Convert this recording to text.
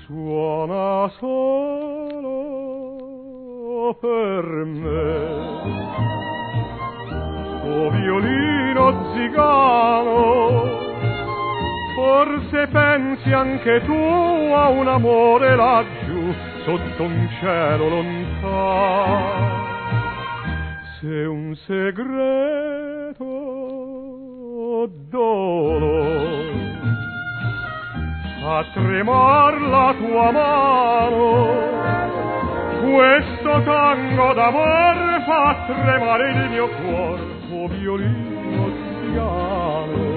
suona solo per me. O violino zigano, forse pensi anche tu a un amore laggiù sotto un cielo lontano. Se un segreto dolore fa tremar la tua mano, questo tango d'amor fa tremare il mio cuore, o violino zigano.